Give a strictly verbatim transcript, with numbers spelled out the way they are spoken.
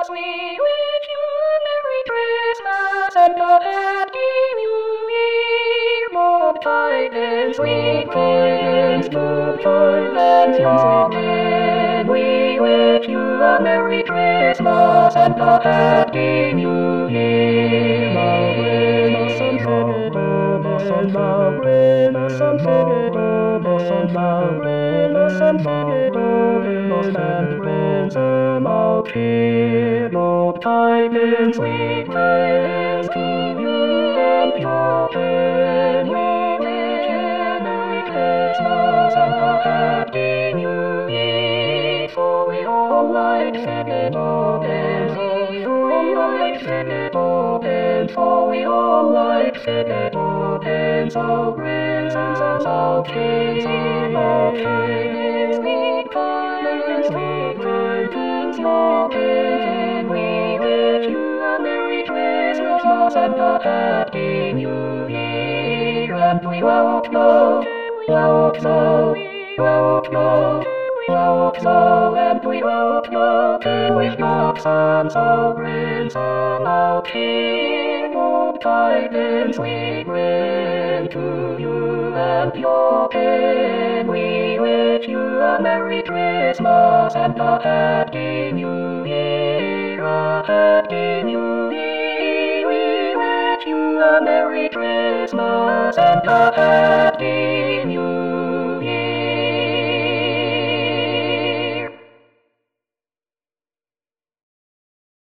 We wish you a Merry Christmas and a Happy New Year. More tidings, sweet tidings, good tidings, amen. We wish you a Merry Christmas and a Happy New Year. Maureen, some Maureen, Maureen, some Maureen, Maureen, some Maureen, and winds out here. Lord, tidings, sweet tidings to you and your friend. We wish you a Merry Christmas and a Happy New Year. For we all like singing organs, for we all like singing organs, for we all like singing organs. So winds out here. Lord, tidings, sweet tidings, sweet tidings, Robin. We wish you a Merry Christmas and a Happy New Year. And we won't know, we won't know, we won't know, we won't know, and we won't know till we've got some sovereigns out here. Good tidings we bring to you and your kin. We wish you a Merry Christmas and a Happy New Year, a Happy New Year. We wish you a Merry Christmas and a Happy New Year.